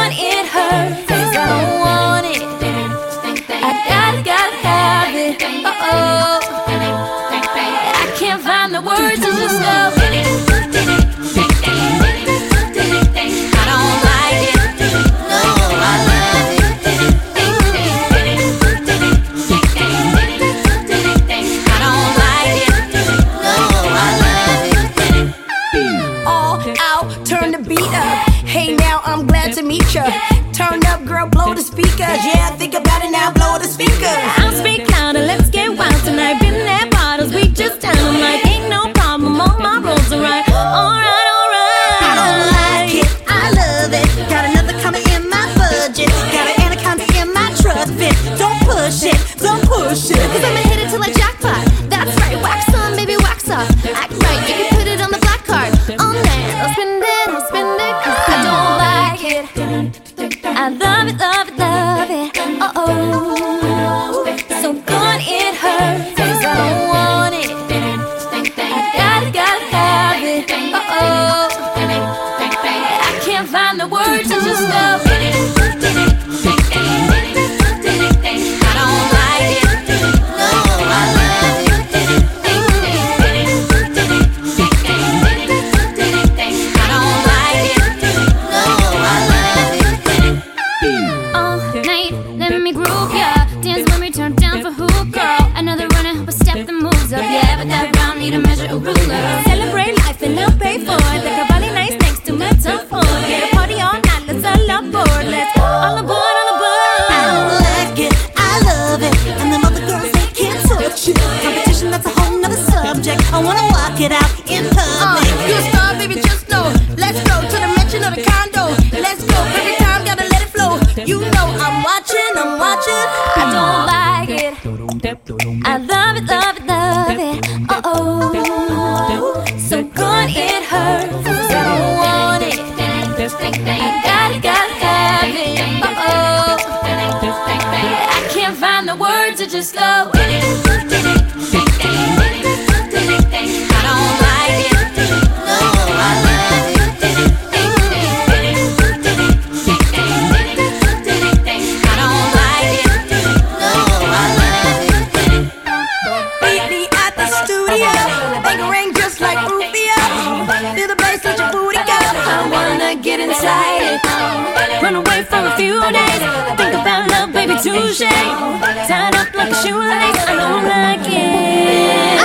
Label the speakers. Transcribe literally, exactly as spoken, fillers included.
Speaker 1: good it hurts, 'cause I don't want it. I gotta, gotta have it. Uh-oh, I can't find the words to just go. I don't like it. No, I love it. I don't like it. No, I love it.
Speaker 2: All out, turn the beat up. Hey now, I'm glad to meet ya. Turn up, girl, blow the speakers. Yeah, think about it now, blow the speakers.
Speaker 1: I'll speak louder, let's get wild tonight. Been there bottles, we just down. I'm like, ain't no problem, all my roads are right. Alright, alright.
Speaker 2: I don't like it, I love it. Got another coming in my budget. Got an anaconda in my trust fit. Don't push it, don't push it,
Speaker 1: 'Cause I'ma hit it till I jackpot. That's right, wax on, baby, wax off. Act right, you can put it on the black card. On that, I'll spend it, I'll spend it, 'cause I don't like it. I love it, love it, love it. Uh-oh, so good it hurts, 'cause I don't want it. I gotta, gotta have it. Uh-oh, I can't find the words to just go. I don't like it. No, I love it. I don't like it. No, I love it. All night, let me groove ya. Dance when we turn down for who, girl? Another runner, help us step the moves up. Yeah, but that round need a measure, a ruler. Celebrate life and I'll pay for it. The Cavalli nice next to my top four. Get a party all night, let's all aboard. Let's all aboard, all aboard.
Speaker 2: I don't like it, I love it. And them other girls, they can't touch it. Competition, that's a whole nother subject. I wanna walk it out in public.
Speaker 3: Uh, you a star, baby, just know. Let's go to the mansion or the condo. Let's go, every time, gotta let it flow. You know I'm watching, I'm watching.
Speaker 1: I don't like it. I love it, love it, love it. Uh-oh, so good it hurts, 'cause I don't want it. I gotta, gotta have it. Uh-oh, I can't find the words to just go. I don't like it. No, I love it. I don't like it. No, I love it.
Speaker 2: Meet me at the studio. Make it ring just like Rufio. Feel the bass, let your booty go.
Speaker 1: I wanna get inside it. Run away for a few days. Think about love, baby, touche. Tied up like a shoelace. I don't like it.